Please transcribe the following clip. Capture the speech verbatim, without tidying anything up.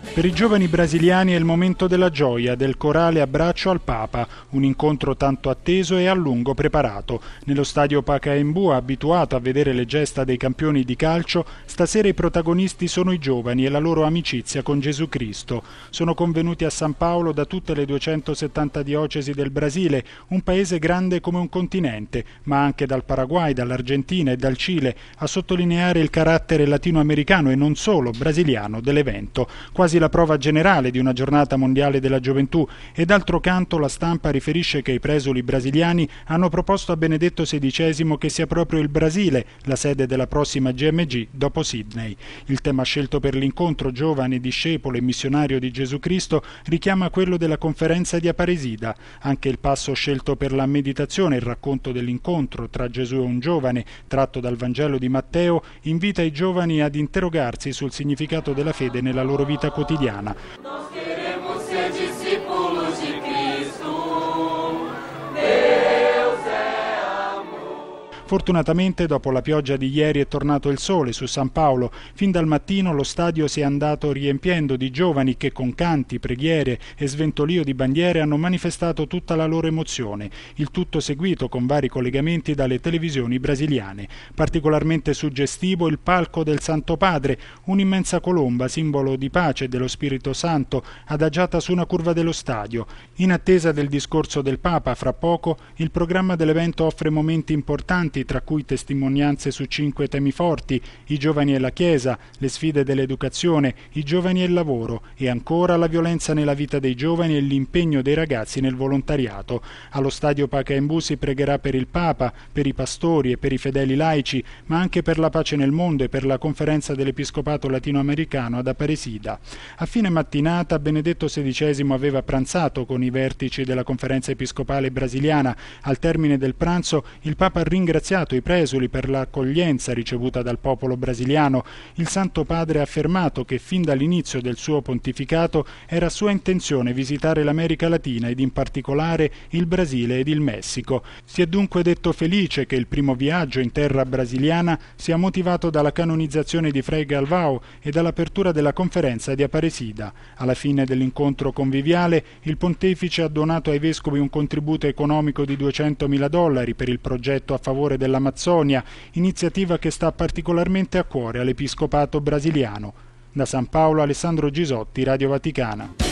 Per i giovani brasiliani è il momento della gioia, del corale abbraccio al Papa, un incontro tanto atteso e a lungo preparato. Nello stadio Pacaembu, abituato a vedere le gesta dei campioni di calcio, stasera i protagonisti sono i giovani e la loro amicizia con Gesù Cristo. Sono convenuti a San Paolo da tutte le duecentosettanta diocesi del Brasile, un paese grande come un continente, ma anche dal Paraguay, dall'Argentina e dal Cile, a sottolineare il carattere latinoamericano e non solo brasiliano dell'evento, quasi la prova generale di una giornata mondiale della gioventù, e d'altro canto la stampa riferisce che i presuli brasiliani hanno proposto a Benedetto sedicesimo che sia proprio il Brasile la sede della prossima G M G dopo Sydney. Il tema scelto per l'incontro giovane, discepolo e missionario di Gesù Cristo richiama quello della conferenza di Aparecida. Anche il passo scelto per la meditazione, il racconto dell'incontro tra Gesù e un giovane, tratto dal Vangelo di Matteo, invita i giovani ad interrogarsi sul significato della fede nella loro vita quotidiana. Nós queremos ser discípulos de Cristo. Deus é amor. Fortunatamente, dopo la pioggia di ieri è tornato il sole su San Paolo. Fin dal mattino lo stadio si è andato riempiendo di giovani che con canti, preghiere e sventolio di bandiere hanno manifestato tutta la loro emozione, il tutto seguito con vari collegamenti dalle televisioni brasiliane. Particolarmente suggestivo il palco del Santo Padre, un'immensa colomba, simbolo di pace e dello Spirito Santo, adagiata su una curva dello stadio. In attesa del discorso del Papa, fra poco, il programma dell'evento offre momenti importanti, tra cui testimonianze su cinque temi forti: i giovani e la Chiesa, le sfide dell'educazione, i giovani e il lavoro e ancora la violenza nella vita dei giovani e l'impegno dei ragazzi nel volontariato. Allo stadio Pacaembu si pregherà per il Papa, per i pastori e per i fedeli laici, ma anche per la pace nel mondo e per la conferenza dell'Episcopato latinoamericano ad Aparecida. A fine mattinata Benedetto sedicesimo aveva pranzato con i vertici della conferenza episcopale brasiliana. Al termine del pranzo il Papa ha ringraziato i presuli per l'accoglienza ricevuta dal popolo brasiliano. Il Santo Padre ha affermato che fin dall'inizio del suo pontificato era sua intenzione visitare l'America Latina ed in particolare il Brasile ed il Messico. Si è dunque detto felice che il primo viaggio in terra brasiliana sia motivato dalla canonizzazione di Frei Galvão e dall'apertura della conferenza di Aparecida. Alla fine dell'incontro conviviale il pontefice ha donato ai vescovi un contributo economico di duecentomila dollari per il progetto a favore dell'Amazzonia, iniziativa che sta particolarmente a cuore all'Episcopato brasiliano. Da San Paolo, Alessandro Gisotti, Radio Vaticana.